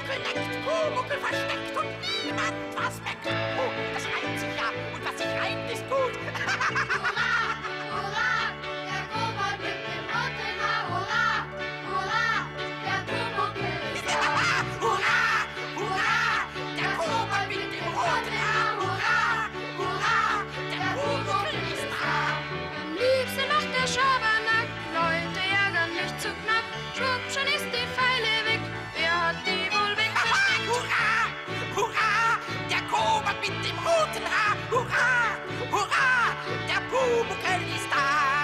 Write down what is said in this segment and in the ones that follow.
leckt, Pumuckl versteckt und niemand was weckt. Oh, das reimt sich ja und was sich reimt ist gut. Hurra, hurra, der Kobold mit dem roten Haar. Hurra, hurra, der Pumuckl ist da. Hurra, hurra, der Kobold mit dem roten Haar. Hurra, hurra, der Pumuckl ist da. Am liebsten macht der Schabernack, Leute ärgern mich zu knapp. Schwupp, schon ist die Pfeile weg, wer hat die wohl weggesteckt? Hurra, hurra, der Kobold mit dem roten Haar. Hurra, hurra, der Pumuckl ist da.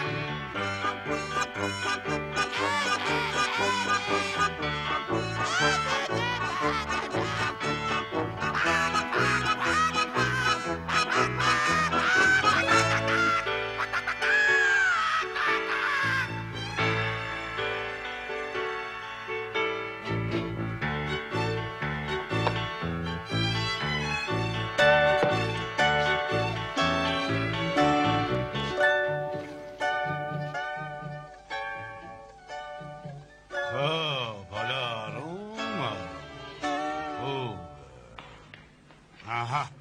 حالا آروم خوب. آها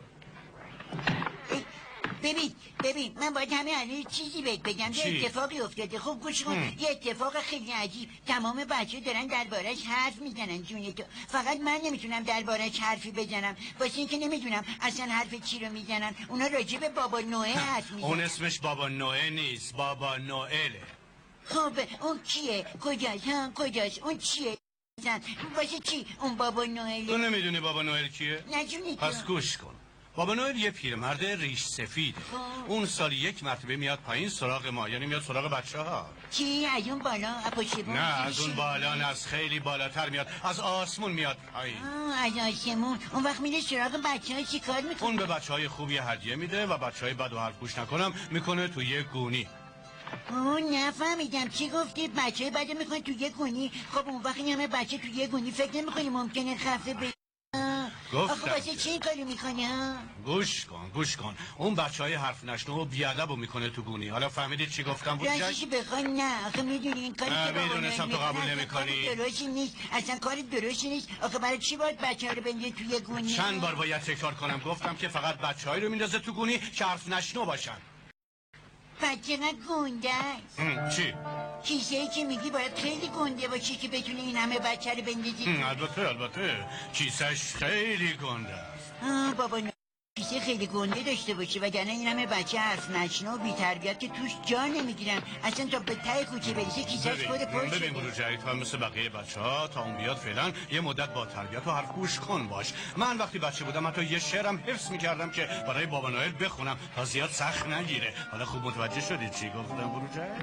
ببین من باید همه الان چیزی بهت بگم. چی؟ یه اتفاقی افتاده. خب گوش کن. یه اتفاق خیلی عجیب. تمام بچه دارن دربارش حرف میزنن. جون تو فقط من نمیتونم دربارش حرفی بزنم، واسه اینکه نمیدونم اصلا حرف چی رو میزنن. اونا راجع به بابا نوئل حرف میزنن. اون اسمش بابا نوئل نیست، بابا نوئله. خب اون کیه؟ کجاست؟ اون چیه؟ واسه چی اون بابا نوئله؟ تو نمیدونی بابا نوئل کیه؟ نه جونی تو. پس گوش کن. بابا نوئل یه پیرمرد ریش سفیده. اون سالی یک مرتبه میاد پایین سراغ ما، یعنی میاد سراغ بچه ها. چی؟ از اون بالا؟ نه از اون بالا نه، از خیلی بالاتر میاد، از آسمون میاد پایین. از آسمون. اون وقت میره سراغ بچه ها چی کار میکنه؟ اون به بچه های خوبی هدیه میده و بچه های بد و حرف گوش نکنم میکنه تو یه گونی. نفهمیدم چی گفتی؟ بچه بده میکنه تو یه گونی؟ خب اون وقت این همه بچه تو یه گونی فکر نمیکنی ممکنه خفه به گفتم آخه واسه چی این کارو میکنه ها؟ گوش کن اون بچه های حرف نشنو و بیادب رو میکنه تو گونی. حالا فهمیدید چی گفتم بود؟ راستش بخوای نه. آخه میدونی این کاری نه، که بابا میدونستم تو قبول اصلا نمی‌کنی. کار درستی نیست. اصلا کار درستی نیست. آخه برای چی باید بچه ها رو بنده تو یه گونی؟ چند بار باید تکرار کنم؟ گفتم که فقط بچه هایی رو میندازه تو گونی که حرف نشنو باشن. بچه نه گنده است. چی؟ کیسه ای که میگی باید خیلی گنده باشه که بتونه این همه بچه رو بندازی. البته کیسش خیلی گنده است. بابا کیسه خیلی گنده داشته باشه وگرنه این همه بچه حرف نشنو و بی‌تربیت که توش جا نمیگیرن. اصلا تا به ته کوچه برسه کیسهش خود پر ببین شده. برو جایی تو هم مثل بقیه بچه ها تا اون بیاد فعلا یه مدت با تربیت و حرف گوش کن باش. من وقتی بچه بودم حتی یه شعرم حفظ میکردم که برای بابا نوئل بخونم تا زیاد سخت نگیره. حالا خوب متوجه شدید چی گفتم برو جایی؟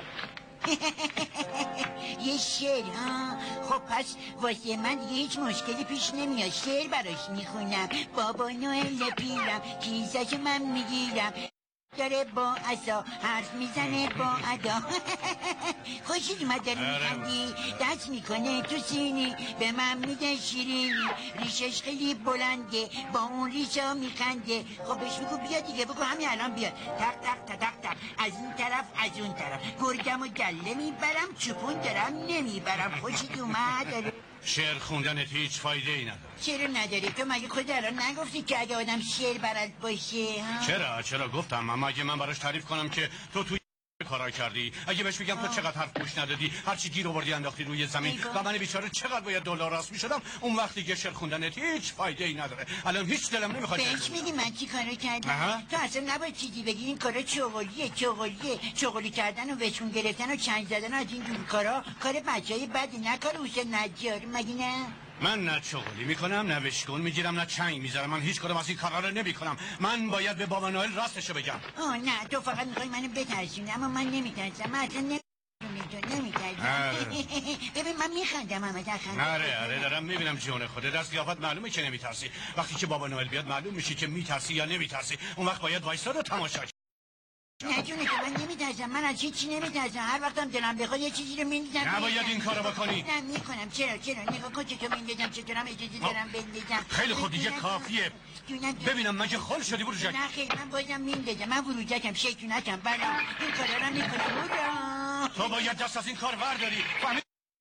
یه شعر ها. خب پس واسه من دیگه هیچ مشکلی پیش نمیاد. شعر براش میخونم. بابا نوئل پیرم کیسه‌شو من میگیرم، داره با عصا حرف میزنه با ادا. خوشید اومد داری میخندی، دست میکنه تو سینی به من میگه شیرینی، ریشش خیلی بلنده با اون ریشا میخنده. خب بهش بگو بیا دیگه، بگو همین الان بیاد. تق تق تق تق تق از این طرف از اون طرف، گرگم و گله میبرم چوپون دارم نمیبرم. خوشید اومد. شعر خوندنت هیچ فایده ای نداره. چرا نداره؟ تو مگه خود الان نگفتی که اگه آدم شعر بلد باشه ها؟ چرا گفتم. اما اگه من براش تعریف کنم که تو کارا کردی، اگه بهش بگم تو چقدر حرف گوش ندادی، هرچی گیر آوردی انداختی روی زمین و من بیچاره چقدر باید دلار راست میشدم، اون وقت دیگه شعر خوندنت هیچ فایده ای نداره. الان هیچ دلم نمیخواد. بهش میگی من چی کارو کردم؟ تو اصلا نباید چیزی بگی. این کارا چغلی کردن و وشون گرفتن و چنگ زدن از این جور کارا کار بچهای بدی، نه کار حسین نجار. مگه نه؟ من نه چغلی میکنم نه وشگون میگیرم نه چنگ میذارم. من هیچ کدوم از این کارا رو نمیکنم. من باید به بابا نوئل راستشو بگم. نه تو فقط میخوای منو بترسونی، اما من نمیترسم. من اصلا نمیترسم. ببین من میخندم همه دخند. آره دارم میبینم جون خودت. از قیافت معلومه که نمیترسی. وقتی که بابا نوئل بیاد معلوم میشه که میترسی یا نمیترسی. اون وقت باید وایساد و تماشا. نه جونه که من نمیترسم. من از هیچی نمیترسم. هر وقتم دلم بخواد یه چیزی رو میندازم. نباید این کارو بکنی. نه میکنم. چرا نگاه کن چطور میندازم، چطورم اجازه دارم بندازم. خیلی خود دیگه کافیه. ببینم مگه خل شدی برو جک. نه خیلی من بازم میندازم. من وروجکم شیطونتم. بله این کارا رو میکنم. تو باید دست از این کار برداری.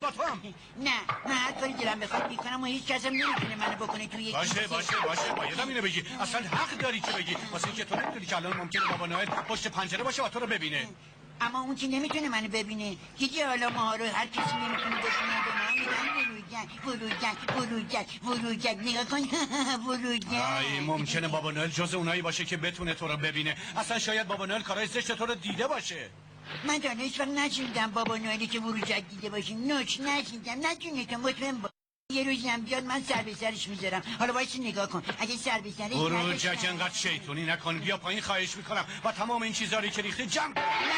با تو هم. نه من هر کاری دلم بخواد میکنم و هیچ کس هم نمیتونه منو بکنه توی یک باشه بایدم اینو بگی. اصلا حق داری که بگی، واسه اینکه تو نمیدونی که الان ممکنه بابا نوئل پشت پنجره باشه و تو رو ببینه. اما اون که نمیتونه منو ببینه. دیدی حالا ما رو هر کسی نمیتونه ببینه، به ما میگن ورودک نگاه کن ورودک. ای ممکنه بابا نوئل جز اونایی باشه که بتونه تو رو ببینه. اصلا شاید بابا نوئل کارهای زشت تو رو دیده باشه. من تا هیچ وقت نشنیدم بابا نوئلی که ورودک دیده باشیم. نشنیدم. نتونه که مطمئن با یه روزی هم بیاد من سر به سرش میذارم. حالا وایس نگاه کن، اگه سر به سرش ورودک انقدر شیطونی نکن، بیا پایین خواهش میکنم و تمام این چیزا رو که ریختی جمع کن.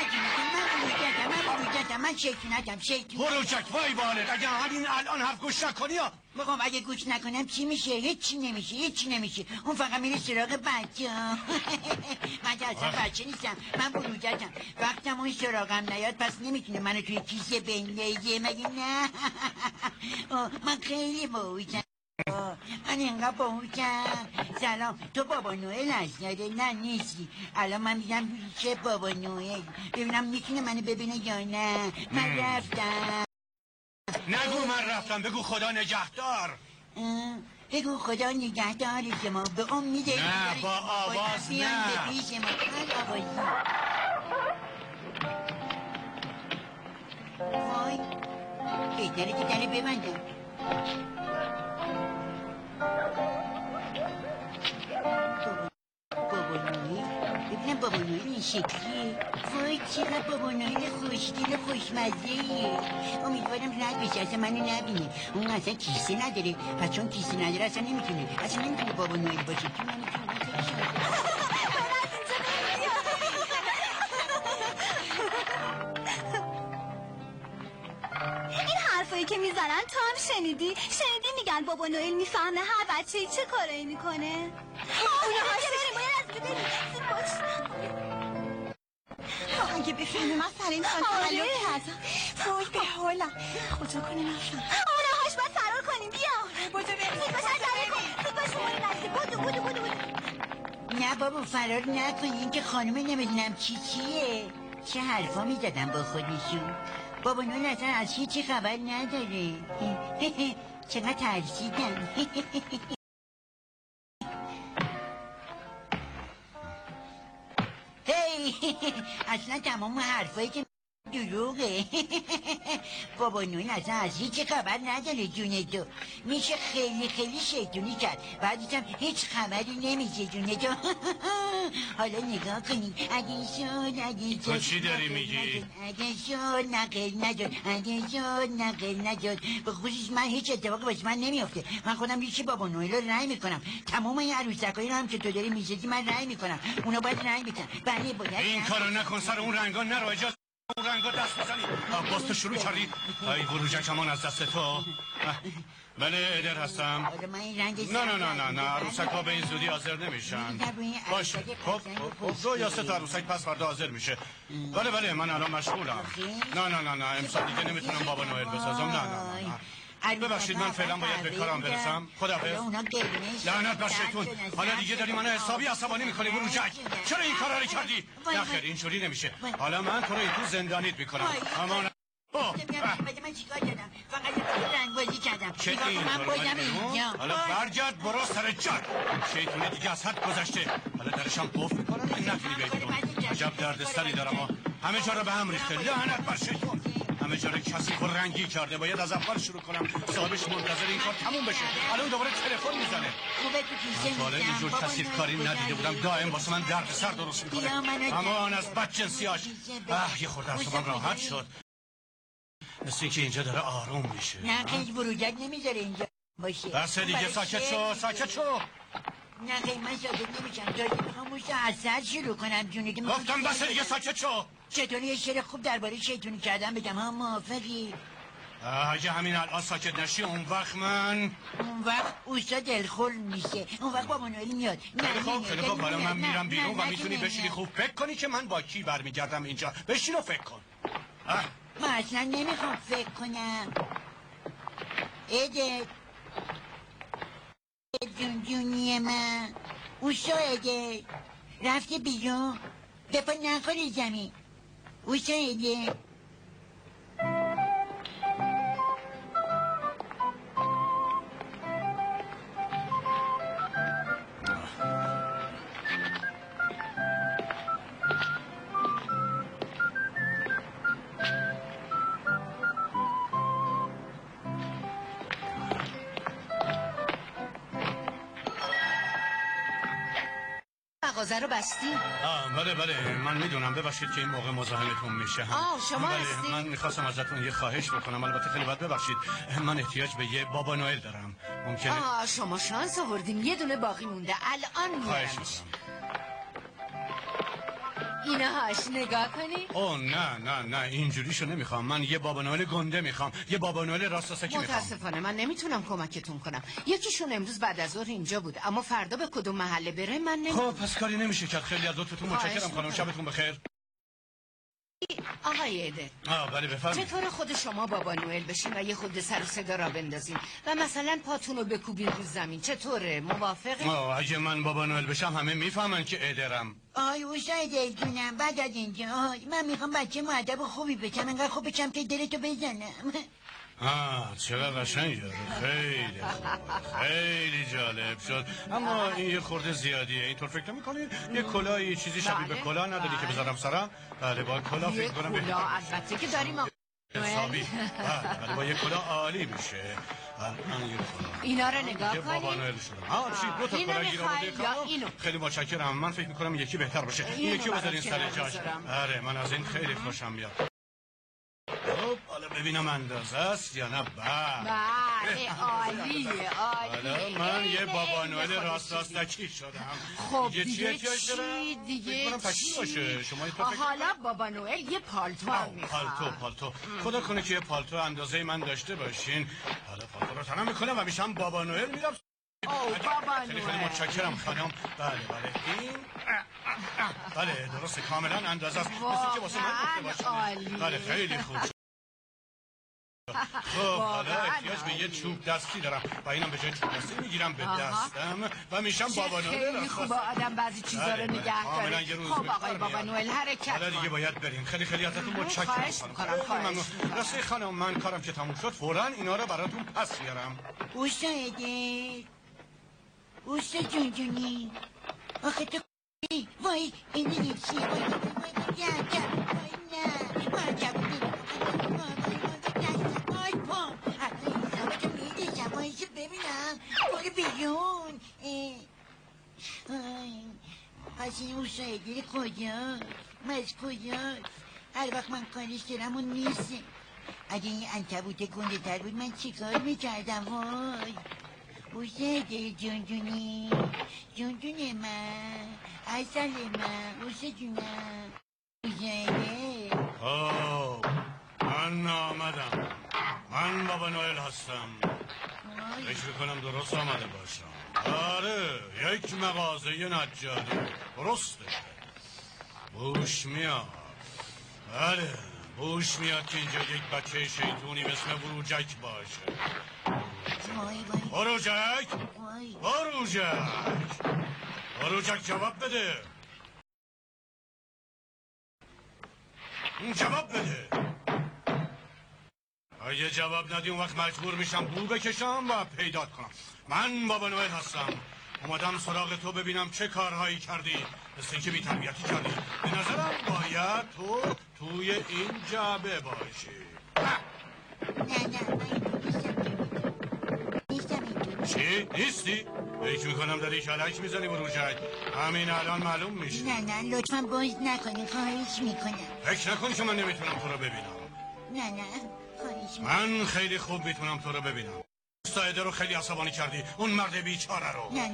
من شیطونتم. ورودک وای بالت، اگه همین الان حرف گوش نکنی یا بگم اگه گوش نکنم چی میشه؟ هیچی نمیشه. اون فقط میره سراغ بچه. من که اصلا بچه نیستم، من ورودکم. وقتم اون سراغم نیاد پس نمیتونه منو توی کیسه بندازه، مگه نه؟ من خیلی باهوشم. من اینقدر باهوشم. سلام، تو بابا نوئل هستی؟ نه نیستی. الان من میگم چه بابا نوئل، ببینم میتونه منو ببینه یا نه. من رفتم. نگو من رفتم، بگو خدا نگهدار. بگو خدا نگهدار شما، به امید نه با آواز نه. به پیش ما آوازی. وای بهتره که در ببندم. بابا نوئل، ببینم بابا نوئل این شکلیه. وای چقدر بابا نوئل خوشگل و خوشمزه‌ایه. امیدوارم رد بشه، اصلا منو نبینه. اون اصلا کیسه نداره، پس چون کیسه نداره اصلا نمیتونه بابا نوئل باشه. که من این حرفایی که میزنن تو هم شنیدی میگن بابا نوئل میفهمه هر بچه‌ای چه کارایی میکنه. اگه بفهمی من سر این خواهد تحلیل کردم وای به حالم. خدا کنه نفهم. هاش باید فرار کنیم. بیا بودو بریم. زود باش بودو. نه بابا فرار نکنی، این که خانومه نمیدونم چیه. چه حرفا میزدن با خودشون. بابا نوئل اصلا از هیچی خبر نداره. چقدر ترسیدم. اصلا تمام حرفایی که دروغه. بابا نوئل اصلا از هیچ خبر نداره. جون تو میشه خیلی شیطونی کرد، بعدش هم هیچ خبری نمیشه. جون تو حالا نگاه کنی اگه تو چی داری میگی؟ اگه شد نقل نجد. به خصوص من هیچ اتفاقی واسه من نمیافته. من خودم ریشی بابا نوئل رو رای میکنم. تمام این عروسکایی رو هم که تو داری میسازی من رای میکنم. اونا باید رای بدن. بله باید این کارو نکن، سر اون رنگا نرو، اجازه اون رنگا دست بزنی. باز تو شروع کردی. ای ورودک امان از دست تو. بله ادر هستم. نه عروسک‌ها به این زودی حاضر نمیشن. باشه خب دو یا سه تا عروسک پس فردا حاضر میشه. بله من الان مشغولم. نه امسال دیگه نمیتونم بابا نوئل بسازم. نه ببخشید من فعلا باید به کارم برسم. خداحافظ. لعنت بر شیطون. حالا دیگه داری منو حسابی عصبانی میکنی ورودک. چرا این کارا رو کردی؟ نه خیر اینجوری نمیشه. حالا من تو رو این تو زندانیت میکنم. اما من چیکار کردم؟ فقط رنگ بازی کردم. چه این حالا برگرد برو سر جات. شیطونه دیگه از حد گذشته. حالا درشم قفل میکنم نتونی بیای بیرون. عجب دردسری دارم. همه جا رو به هم ریخته. لعنت بر شیطون. همه جا رو کثیف و رنگی کرده. باید از اول شروع کنم. صاحبش منتظر این کار تموم بشه. الان دوباره تلفن میزنه. بالا اینجور کثیف کاری ندیده بودم. دائم واسه من دردسر درست میکنه. امان از بدجنسیاش. یه خورده اعصابم راحت شد. مثل اینکه اینجا داره آروم میشه. نه خیلی ورودک نمیذاره اینجا باشه. بس دیگه ساکت شو. نه خیلی من ساکت نمیشم. داری میخوام موشت از سر شروع کنم جونه که گفتم بس دیگه ساکت شو. چطوری یه شعر خوب درباره شیطونی کردم بگم ها موافقی؟ اگه همین الان ساکت نشی اون وقت اوستا دلخور میشه. اون وقت بابا نوئل میاد. خیلی خوب حالا من میرم بیرون و میتونی بشینی خوب فکر کنی که من با کی برمیگردم اینجا. بشین و فکر کن. من اصلا نمیخوام فکر کنم. ادت جونی من اوستا ادت رفته بیرون. دفا نخوری زمین. اوستا ادت مغازه رو بستی؟ بله من میدونم، ببخشید که این موقع مزاحمتون میشه. شما هستی؟ من میخواستم ازتون یه خواهش بکنم، البته خیلی بد ببخشید، من احتیاج به یه بابا نوئل دارم. ممکنه؟ شما شانس آوردین، یه دونه باقی مونده، الان میارمش. اینهاش نگاه کنی؟ نه اینجوریشو نمیخوام. من یه بابا نوئل گنده میخوام، یه بابا نوئل راستاسکی میخوام. متاسفانه من نمیتونم کمکتون کنم. یکیشون امروز بعد از ظهر اینجا بود، اما فردا به کدوم محله بره من نمیدونم. خب پس کاری نمیشه کرد. خیلی از لطفتون متشکرم خانم. شبتون بخیر. آقای ایده، بله بفرمایید. چطور خود شما بابا نوئل بشین و یه خود سر و صدا را بندازین و مثلا پاتون رو بکوبین رو زمین؟ چطوره؟ موافقی؟ اگه من بابا نوئل بشم همه میفهمن که ایدرم. اوشای جونم بعد از اینجا من میخوام بچه مؤدب و خوبی بشم، انقدر خوب بشم که دلتو بزنم. چقدر قشنگه. خیلی خوبه، خیلی جالب شد، اما این یه خورده زیادیه. اینطور فکر میکنی یه کلاهی چیزی شبیه به کلاه نداری که بذارم سرم؟ بله با کلاه فکر کنم یه کلاه البته که داریم حسابی. بله با یه کلاه عالی میشه. الان یه کلاه اینا رو نگاه کنی. بابا نوئل شدم. چی دو تا کلاه گیر آورده؟ خیلی متشکرم. من فکر میکنم یکی بهتر باشه. این یکی بذارین سر جاش. آره من از این خیلی خوشم میاد. حالا ببینم اندازه است یا نه. بله عالیه. حالا من یه بابا نوئل راستکی شدم. خب دیگه چی دیگه باشه. شما حالا بابا نوئل یه پالتو هم میخواد. پالتو خدا کنه که یه پالتو اندازه من داشته باشین. حالا پالتو رو تنم میکنم و میشم بابا نوئل. میرم. بابا خیلی متشکرم خانم. بله این بله درسته، کاملا اندازه است. مثل که واسه من گفته باشین. بله خیلی خوب. خب حالا احتیاج به یه چوب دستی دارم و اینم به جای چوب دستی میگیرم به دستم و میشم بابا نوئل. خیلی خوبه آدم بعضی چیزا رو نگه داره. خب آقای بابا نوئل حرکت حالا دیگه باید بریم. خیلی ازتون متشکرم. خواهش میکنم. راستی خانم من کارم که تموم شد فوراً اینا رو براتون پس میارم. اوستا جونجونی آخه تو وای این چی؟ وای ببینم باقی بیرون. پس این اوسایدی کجا؟ از کجا؟ هر وقت من کارش دارم اون نیست. اگه این عنکبوت گنده تر بود من چیکار میکردم؟ وای اوسایدی جونجونی جونجون من اصل من اوسه جونم اوسایدی. من آمدم. من بابا نوئل هستم. فکر کنم درست آمده باشم. آره یک مغازه نجاری. درسته. بوش میاد. بله بوش میاد که اینجا یک بچه شیطونی به اسم بروجک باشه. بروجک جواب بده. جواب بده. اگه جواب ندی اون وقت مجبور میشم بو بکشم و پیدات کنم. من بابا نوئل هستم. اومدم سراغ تو ببینم چه کارهایی کردی. مثل اینکه بی‌تربیتی کردی. به نظرم باید تو توی این جعبه باشی. چی؟ نیستی؟ فکر میکنم داری کلک میزنی بروجک. همین الان معلوم میشه. نه لطفا باز نکنی، خواهش میکنم. فکر نکن که من نمیتونم تو رو ببینم. نه خواهش میکنم. من خیلی خوب میتونم تو رو ببینم. سایده رو خیلی عصبانی کردی. اون مرد بیچاره رو. نه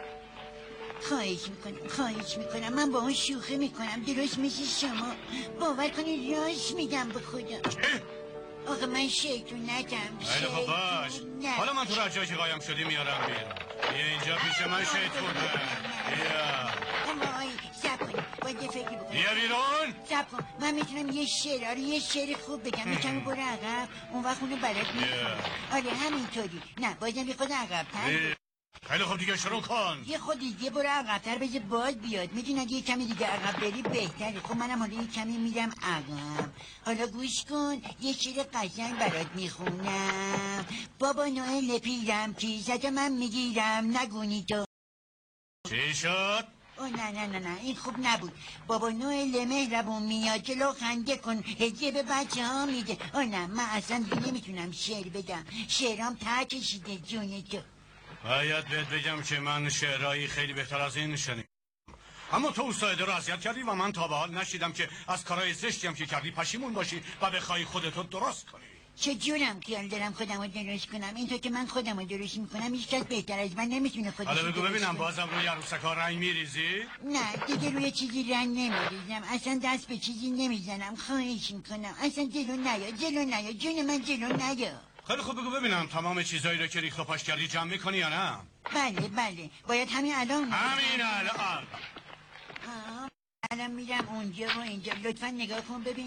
خواهش میکنم. من با اون شوخی میکنم. درست مثل شما. باور کنید راست میگم به خدا. چی؟ آقا من شیطون نگم. خیلی خوب باش. حالا من تو رو از جایی که قایم شدی میارم بیرون. بیا اینجا پیش من شیطونه. بیا. امای سب کنی باید یه فکری بکنم. بیا بیرون. سب کن من میتونم یه شعر خوب بگم. میتونم برو عقب اون وقت اونو برات میکنم. آره همینطوری. نه بازم یه خود عقب‌تر. خیلی خوب دیگه شروع کن. یه خود دیگه برو عقب‌تر بذار باز بیاد. میدونی اگه یه کمی دیگه عقب بری بهتره. خب منم حالا یه کمی میرم عقب. حالا گوش کن یه شعر قشنگ برات میخونم. بابا نوئل پیرم کیسه من میگیرم نگونی تو. چی شد؟ نه این خوب نبود. بابا نوئل مهربون میاد جلو خنده کن هدیه به بچه ها میده. نه من اصلا دیگه نمیتونم شعر بدم. شعرام ته کشیده جون تو. باید بهت بگم که من شعرهایی خیلی بهتر از این شنیدم. اما تو اوستایده رو اذیت کردی و من تا به حال نشیدم که از کارهای زشتی هم که کردی پشیمون باشی و بخوای خودتو درست کنی. چه جورم خیال دارم خودم رو درست کنم؟ اینطور که من خودم رو درست میکنم هیچ کس بهتر از من نمیتونه خودش حالا بگو درست ببینم کنه. بازم روی عروسکا رنگ میریزی؟ نه دیگه روی چیزی رنگ نمیریزم، اصلا دست به چیزی نمیزنم. خواهش میکنم اصلا جلو نیا جون من، جلو نیا. خیلی خوب بگو ببینم تمام چیزایی رو که ریخت و پاش کردی جمع میکنی یا نه؟ بله باید همین الان الان الان میرم اونجا و اینجا. لطفا نگاه کن ببین،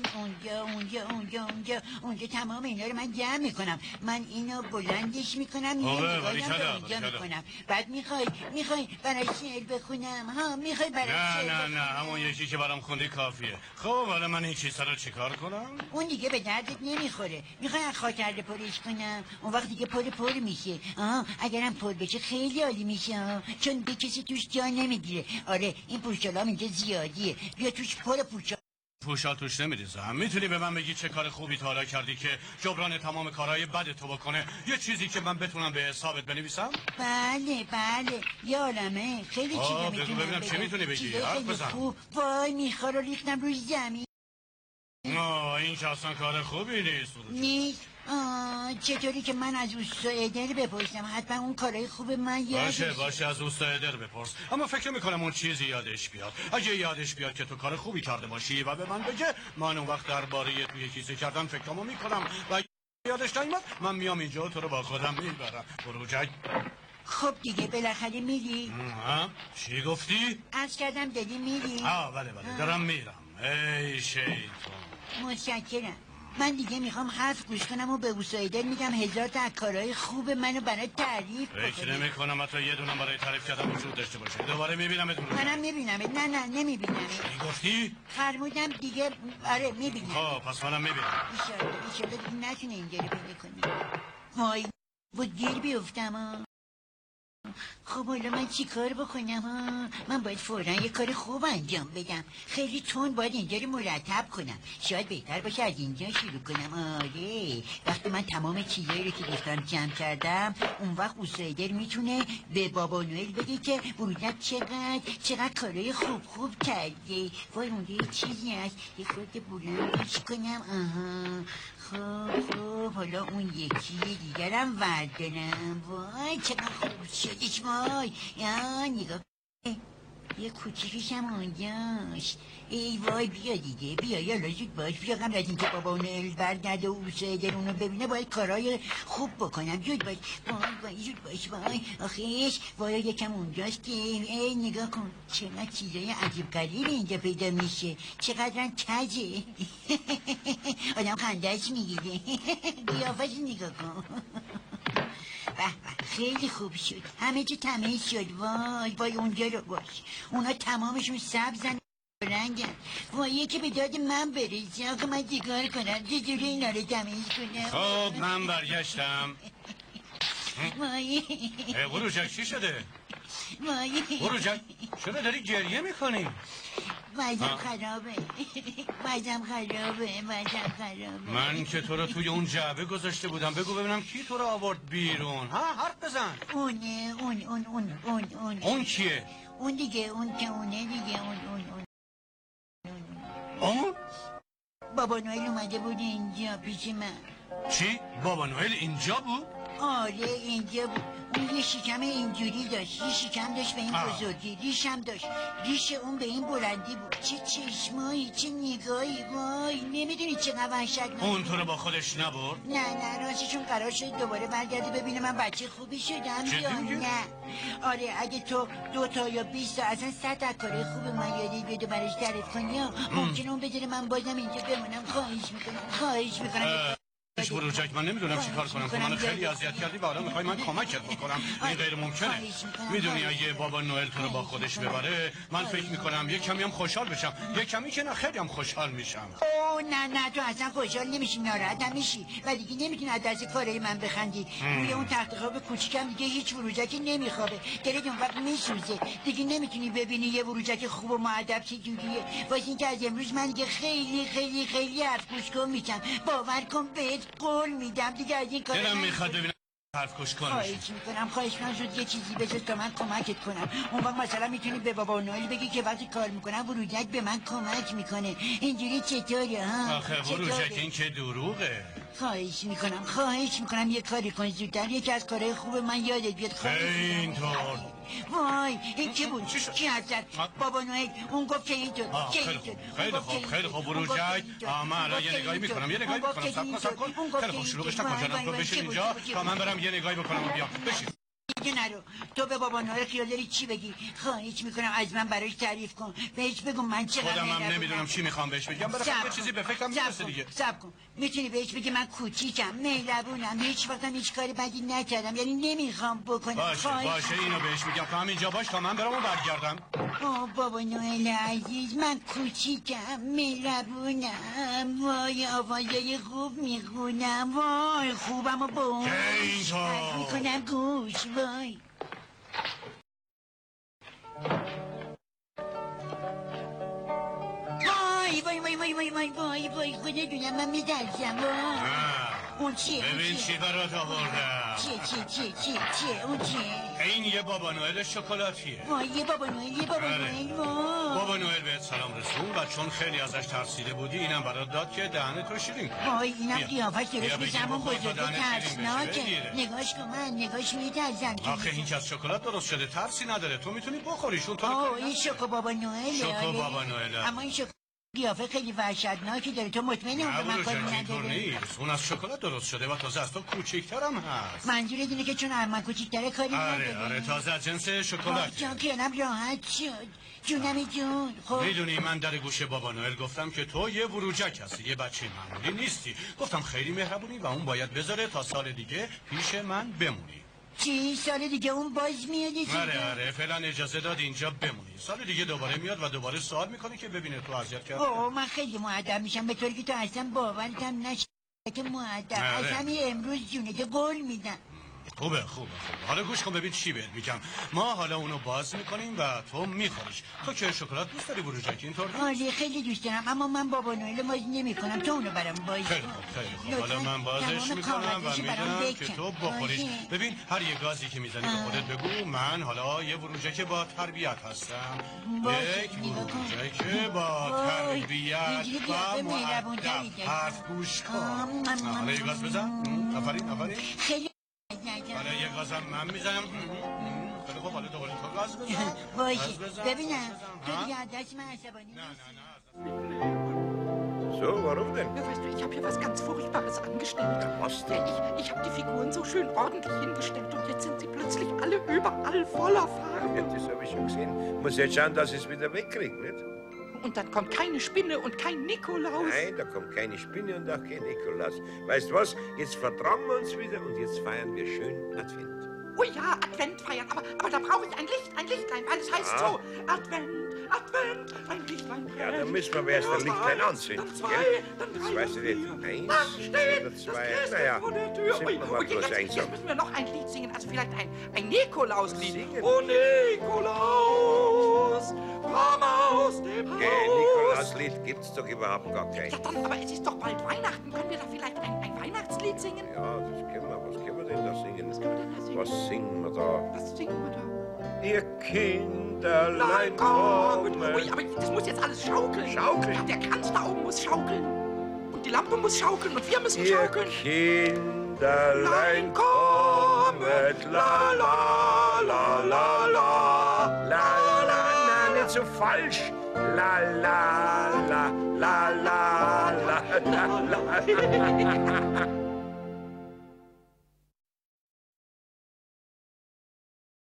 اونجا تمام اینا رو من جمع میکنم. من اینو بلندش میکنم، ولی اونجا میکنم. بعد میخوای برای شعر بخونم؟ ها میخوای برای شعر نه همون یکی که برام خوندی کافیه. خب حالا من این چیزا رو چیکار کنم؟ اون دیگه به دردت نمیخوره. میخوای از خاطر پرش کنم؟ اون وقت دیگه پر میشه. اگرم پر بشه خیلی عالی میشه، چون به کسی توش جا نمیگیره. آره این پوشالام اینجا زیادیه، بیا توش پر پوشال توش نمیریزم. میتونی به من بگی چه کار خوبی تا حالا کردی که جبران تمام کارهای بد تو بکنه؟ یه چیزی که من بتونم به حسابت بنویسم؟ بله یه عالمه خیلی چیزا میتونم ببینم چه میتونی بگی؟ حرف بزن. وای میخواه رو ریختم روی زمین. این که اصلا کار خوبی نیست. چطوری که من از اوستا ادر بپرسم؟ حتما اون کارهای خوب من یادش باشه از اوستا ادر بپرس. اما فکر میکنم اون چیزی یادش بیاد. اگه یادش بیاد که تو کار خوبی کرده باشی و به من بگه، من اون وقت درباره توی کیسه کردن فکرامو میکنم و یادش نیومد من میام اینجا تو رو با خودم میبرم. بروجک. خب دیگه بالاخره میری؟ چی گفتی؟ عرض کردم دادی میری؟ بله دارم میرم. ای شیطان. متشکرم. من دیگه میخوام حرف گوش کنم و به اوسایدر میگم هزار تا کارهای خوب منو برای تعریف بکنه. فکر نمی‌کنم حتی یه دونم برای تعریف کردن وجود داشته باشه. دوباره میبینمت. منم میبینمت. نه نمیبینمت. چی گفتی؟ فرمودم دیگه. آره میبینم. خب پس منم میبینم. ایشالله دیگه نتونه اینجا رو پیدا کنی. وای بود گیر بیفتم. خب حالا من چی کار بکنم؟ من باید فوراً یه کار خوب انجام بدم. خیلی تون باید اینجا رو مرتب کنم. شاید بهتر باشه از اینجا شروع کنم. آره وقتی من تمام چیزایی رو که گفتم جمع کردم، اون وقت اوسایدر میتونه به بابا نوئل بگه که بروجک چقدر کارهای خوب کرده. وای اونجا یه چیزی هست، یه خورده بلندش کنم. خب حالا اون یکی دیگرم وردارم. وای چقدر خوب شدش. وای نگاه یه کوچیکش هم اونجاست. ای وای بیا دیگه بیا، یالا زود باش بیا قبل از اینکه بابا نوئل برگرده و اوسایدر اونو ببینه باید کارهای خوب بکنم. زود باش. وای زود باش. وای آخیش وای یکم اونجاست که ای نگاه کن چقدر چیزای عجیب غریب اینجا پیدا میشه. چقدر کجه. آدم خندهش میگیره. قیافش نگاه کن. خیلی خوب شد، همه چی تمیز شد. وای اونجا رو باش، اونا تمامشون سبزن رنگن. وای یکی به داد من برسه. آخه من چیکار کنم؟ چجوری اینا رو تمیز کنم؟ خب من برگشتم. وای بروجک چی شده؟ وای بروجک چرا داری گریه میکنی؟ وضعم خرابه. من که تو رو توی اون جعبه گذاشته بودم. بگو ببینم کی تو رو آورد بیرون؟ حرف بزن. اون کیه؟ اون دیگه اون؟ بابا نوئل اومده بود اینجا پیش من. چی؟ بابا نوئل اینجا بود؟ آره اینجا بود. اون یه شکم اینجوری داشت، یه شکم داشت به این بزرگی، ریش هم داشت. ریش اون به این بلندی بود. چه چشمایی، چه نگاهی. وای نمیدونی چقدر وحشتناک. اون تو رو با خودش نبرد؟ نه راستشون قرار شد دوباره برگرده ببینه من بچه خوبی شدم یا نه. آره اگه تو 2 تا یا 20 تا اصلا 100 تا کار خوب من یادی بیاد برش تعریف کنی ممکنه اون بذاره من بازم اینجا بمونم. خواهش میکنم. بروجک من نمیدونم چی کار کنم. تو من خیلی اذیت کردی و حالا میخوای من کمکت بکنم. این غیر ممکنه. میدونی اگه بابا نوئل تو رو با خودش ببره من فکر میکنم یه کمی هم خوشحال بشم. یه کمی که نه خیلی هم خوشحال میشم. نه تو اصلا خوشحال نمیشی، ناراحت هم میشی و دیگه نمیتونی از دست کارای من بخندی. روی اون تخت خواب کوچیکم دیگه هیچ بروجکی نمیخوابه. دلت اون وقت میسوزه. دیگه نمیتونی ببینی یه بروجک خوب و مؤدب چجوریه. واسه اینکه از امروز من دیگه خیلی حرف گوش کن میشم. باور کن بهت قول میدم دیگه از این کارا دلم میخواد ببینم حرف کش کن. خواهش میکنم زود یه چیزی بساز تا من کمکت کنم. اون وقت مثلا میتونی به بابا نوئل بگی که وقتی کار میکنم وروجک به من کمک میکنه. اینجوری چطوره ها؟ آخه وروجک این که دروغه. خواهش میکنم یه کاری کن زودتر. یکی از کارهای خوب من یادت بیاد. اینطور. وای این چی بود؟ چی حرف زد؟ بابا نوئل اون گفت که اینطور. خیلی خوب وروجک. من الان یه نگاهی میکنم. صبر کن. خیلی خوب شروعش نکن جانم. تو بشین اینجا تا من برم یه نگاهی بکنم و بیام. بشین. دیگه نرو. تو به بابا نوئل خیال داری چی بگی؟ خواهش میکنم از من براش تعریف کن. بهش بگو من چقدر خودم هم نمیدونم چی میخوام بهش بگم. برای یه چیزی به فکرم میرسه دیگه. صبر کن. میتونی بهش بگی من کوچیکم، مهربونم، هیچ وقتم هیچ کاری بدی نکردم، یعنی نمیخوام بکنم. باشه اینو بهش میگم. تو همینجا باش تا من برام و برگردم. بابا نوئل عزیز من کوچیکم، مهربونم، وای آوازای خوب میخونم، وای خوبم و با اون میکنم گوش. وای خدا دونم من میدرسم. اون چیه؟ ببین چی برات آوردم. چیه؟ اون چیه؟ این یه بابا نوئل شکلاتیه. وای یه بابا نوئل بابا نوئل بهت سلام رسون و چون خیلی ازش ترسیده بودی اینم برات داد که دهنت رو شیرین کنی. وای اینم قیافش درست میشه اما بزرگه ترسناکه. نگاش کن من نگاش میترسم. آخه هیچ از شکلات درست شده ترسی نداره. تو میتونی بخوریشون. این شوکو بابا نوئله. اما این قیافه خیلی وحشتناکی داره. تو مطمئنی اون به من کاری نداره؟ اون از شکلات درست شده و تازه از تو کوچیک‌ترم هست. منظور اینه که چون من کوچیک‌تره کاری نداره. آره تازه از جنس شکلات. جان خیالم راحت شد. جونم جون. خب میدونی من در گوش بابا نوئل گفتم که تو یه وروجک هستی، یه بچه معمولی نیستی. گفتم خیلی مهربونی و اون باید بذاره تا سال دیگه پیش من بمونی. چی؟ سال دیگه اون باز میاد؟ آره فعلا اجازه داد اینجا بمونی. سال دیگه دوباره میاد و دوباره سوال میکنه که ببینه تو اذیت کردی. من خیلی مؤدب میشم به طوری که تو اصلا باورتم نشه که مؤدب. از همین امروز جونت قول میدم. خوبه حالا گوش کن ببین چی بهت میگم. ما حالا اونو باز میکنیم و تو میخوریش. تو که شکلات دوست داری وروجک اینطور؟ آره خیلی دوست دارم اما من بابا نوئل باز نمیکنم. تو اونو برام باز کن. خیلی خوب حالا من بازش میکنم و میدونم که تو بخوریش. ببین هر یه گازی که میزنی به خودت بگو من حالا یه وروجک با تربیت هستم. یک وروجک با تربیت و مؤدب. حرف گوش کن. حالا یه گاز بزن. آفرین. خیلی حالا یه گازم من میزنم. خیلی خوب حالا دوباره تو گاز بزن. باشه bebinem تو دیگه از دست من عصبانی So, warum denn? Ja, weißt du, ich habe hier was ganz Furchtbares angestellt. Ja, was denn? Ich habe die Figuren so schön ordentlich hingestellt und jetzt sind sie plötzlich alle überall voller Farben. Ja, das habe ich schon gesehen. Muss jetzt schauen, dass ich es wieder wegkriege, nicht? Und dann kommt keine Spinne und kein Nikolaus. Nein, da kommt keine Spinne und auch kein Nikolaus. Weißt du was? Jetzt vertragen wir uns wieder und jetzt feiern wir schön Advent. Oh ja, Advent feiern, aber da brauche ich ein Lichtlein, weil es heißt so, Advent, ein Lichtlein brennt. Ja, dann müssen wir erst ein Lichtlein anzünden, gell? Jetzt weiß ich nicht, eins oder zwei, naja, sind wir mal bloß einsam. Jetzt müssen wir noch ein Lied singen, also vielleicht ein Nikolauslied. Singen? Oh Nikolaus, komm aus dem Haus. Nikolauslied gibt's doch überhaupt gar kein. Ja dann, aber es ist doch bald Weihnachten, können wir da vielleicht ein Weihnachtslied singen? Ja, das können wir. Was können wir denn da singen? Was können wir denn da singen? Was singen wir da? Was singen wir da? Ihr Kinderlein kommen. Ui, aber das muss jetzt alles schaukeln. Schaukeln? Ja, der Kranz da oben muss schaukeln. Und die Lampe muss schaukeln und wir müssen Ihr schaukeln. Kinderlein kommet, la la la la la. La la la, nicht so falsch. La la la la la la la la.